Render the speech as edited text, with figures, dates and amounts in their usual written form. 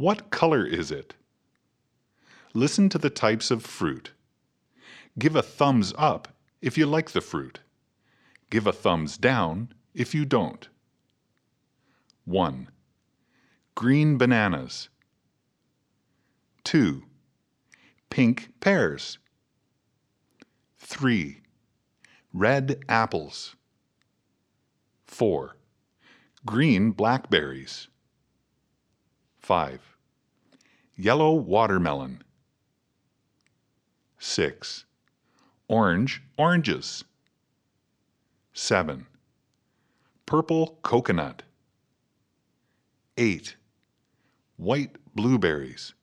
What color is it? Listen to the types of fruit. Give a thumbs up if you like the fruit. Give a thumbs down if you don't. 1. Green bananas. 2. Pink pears. 3. Red apples. 4. Green blackberries. 5. Yellow watermelon. 6. Oranges. 7. Purple coconut. 8. White blueberries.